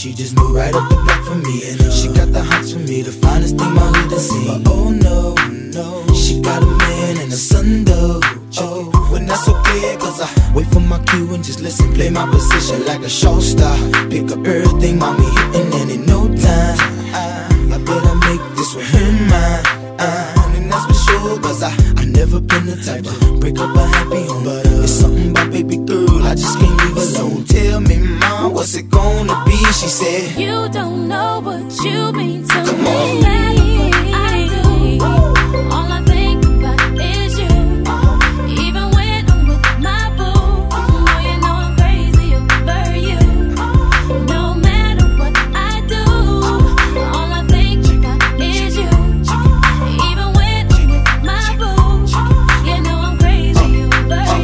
she just moved right up the block for me. And she got the hots for me, the finest thing my hood has seen. But oh no, no, she got a man and a son though. Oh, when that's okay, cause I wait for my cue and just listen, play my position like a show star. Pick up everything, mommy hitting, and in no time I better make this with her mine. And that's for sure, cause I never been the type to break up a happy home. But it's something about baby girl, I just can't leave alone. Tell me, mom, what's it gonna be? She said, you don't know what you mean to come me. on. I do. All I think about is you. Even when I'm with my boo, oh, you know I'm crazy over you. No matter what I do, all I think about is you. Even when I'm with my boo, you know I'm crazy over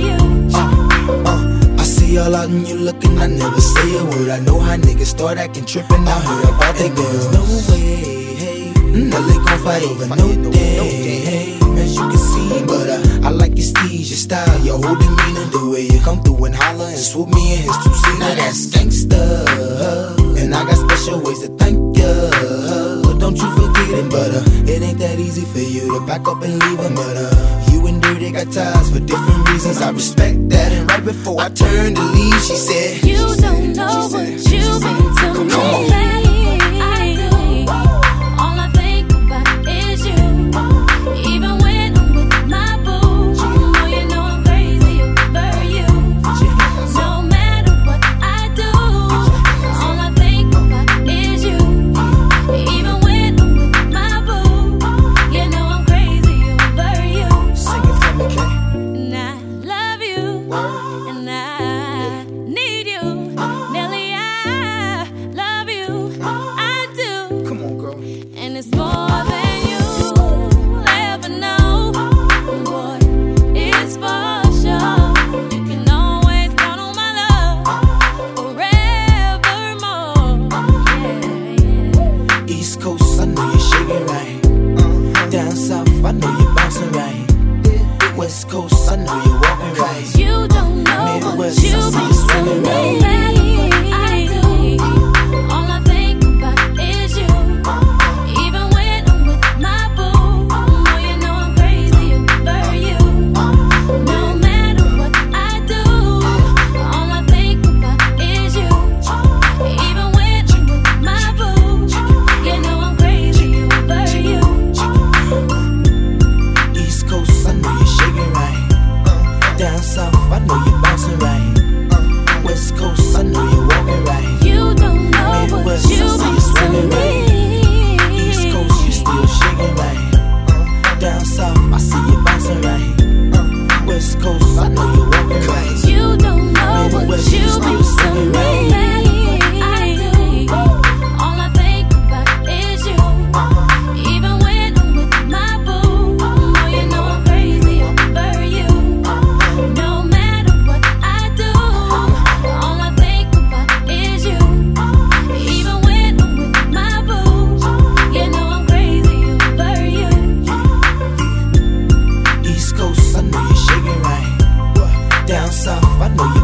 you. I see all out and you looking, I never say a word. I know how niggas start acting trippin'. I heard about that girl. No way, hey, no, they gon' fight over no day, hey, as you can see. But I like your steez, your style, your whole demeanor, the way you come through and holler and swoop me in his two-seater. Now that's gangsta, and I got special ways to thank ya. Don't you forget it, but it ain't that easy for you to back up and leave him. But you and Dirty got ties for different reasons. I respect that. And right before I turned to leave, she said, you don't know what you mean to me. I do. All I think about is you. Even when I'm with my boo, oh, you know I'm crazy over you. No matter what I do, all I think about is you. Even when I'm with my boo, you know I'm crazy over you. Sing it for me, Kay. And I love you, and I need you. Nelly, I love you, I do. Come on, girl. And it's more than you'll ever know. Boy, it's for sure. You can always count on my love forevermore. Yeah. East Coast, I know you're shaking right. Down South, I know you're bouncing right. West Coast, I know you're walking right. You don't know what Midwest, you I see you mean to swinging me. right. I do. All I think about is you. Even when I'm with my boo, oh, you know I'm crazy over you. No matter what I do, all I think about is you. Even when I'm with my boo, you know I'm crazy over you. East Coast, I know you're shaking right. Down South, I know you're bouncing right. West Coast, I know you're walking right. You don't know what Midwest, you I see you mean swinging to right. me. East Coast, you still shaking right. Down South, I see you bouncing right. West Coast, I know you're walking right. You don't know what Midwest, you you still mean to swinging me. right. I do. All I think about is you. Even when I'm with my boo, oh, you know I'm crazy over you. No matter what I do, all I think about is you. Even when I'm with my boo, you know I'm crazy over you. East Coast, I know you're shaking right. Down South, I know you're